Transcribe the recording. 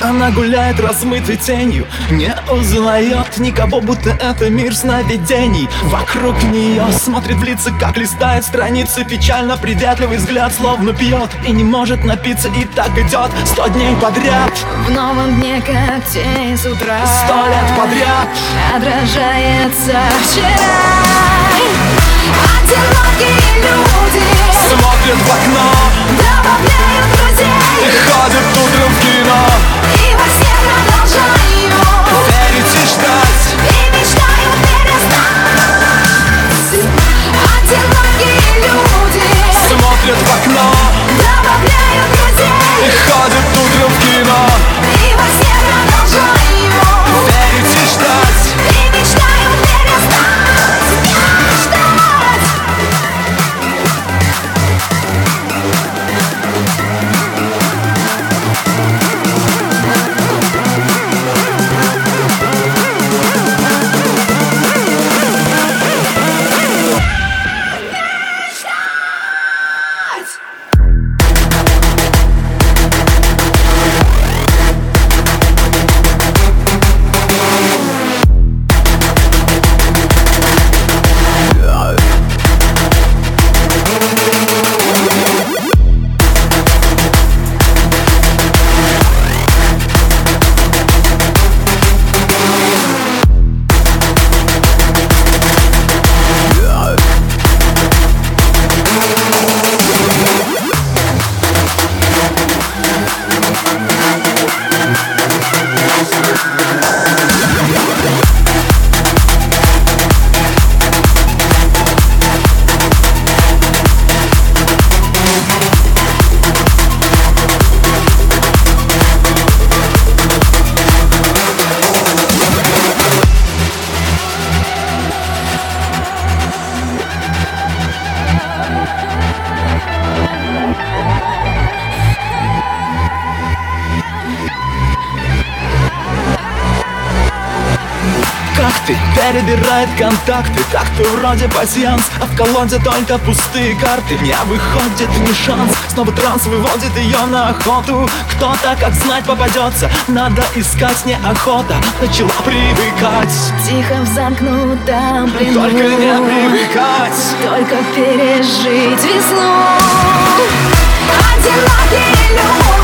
Она гуляет размытой тенью, не узнает никого, будто это мир сновидений. Вокруг нее смотрит в лица, как листает страницы. Печально приветливый взгляд, словно пьет и не может напиться, и так идет 100 дней подряд. В новом дне, как тень с утра, 100 лет подряд отражается вчера. Одинокие люди смотрят в окно, добавляют друзей и ходят утром в кино. И во сне продолжаю Верить и ждать, и мечтаю перестать. Одинокие люди смотрят в окно, добавляют друзей и ходят утром в кино. и во сне продолжаю Верить и ждать, и мечтаю перестать. как ты? Перебирает контакты, так ты вроде пасьянс, а в колоде только пустые карты. Не выходит ни шанс, снова транс выводит ее на охоту. Кто-то, как знать, попадется, надо искать, неохота начала привыкать. Тихо в замкнутом плену, Только не привыкать, только пережить весну. Одинокие люди